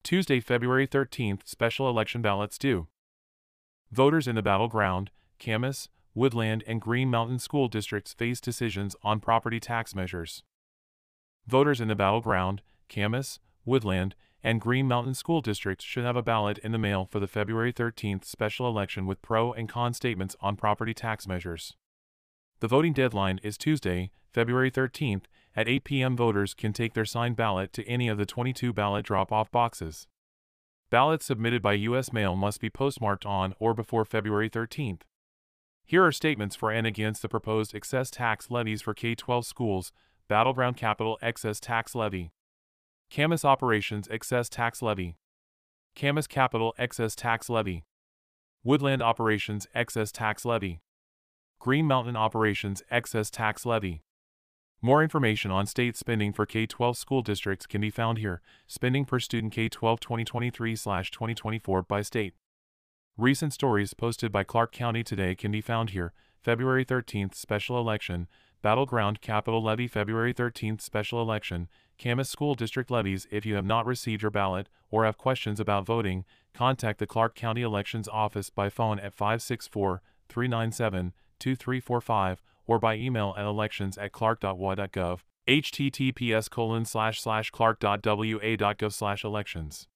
Tuesday, February 13th, special election ballots due. Voters in the battleground, Camas, Woodland, and Green Mountain school districts face decisions on property tax measures. Voters in the battleground, Camas, Woodland, and Green Mountain school districts should have a ballot in the mail for the February 13th special election with pro and con statements on property tax measures. The voting deadline is Tuesday, February 13th, at 8 p.m. Voters can take their signed ballot to any of the 22 ballot drop-off boxes. Ballots submitted by U.S. mail must be postmarked on or before February 13th. Here are statements for and against the proposed excess tax levies for K-12 schools. Battleground Capital Excess Tax Levy. Camas Operations Excess Tax Levy. Camas Capital Excess Tax Levy. Woodland Operations Excess Tax Levy. Green Mountain Operations Excess Tax Levy. More information on state spending for K-12 school districts can be found here. Spending per student K-12 2023/2024 by state. Recent stories posted by Clark County Today can be found here. February 13th special election. Battleground Capital Levy. February 13th special election. Camas School District levies. If you have not received your ballot or have questions about voting, contact the Clark County Elections Office by phone at 564-397-2345 or by email at elections@clark.wa.gov. https://clark.wa.gov/elections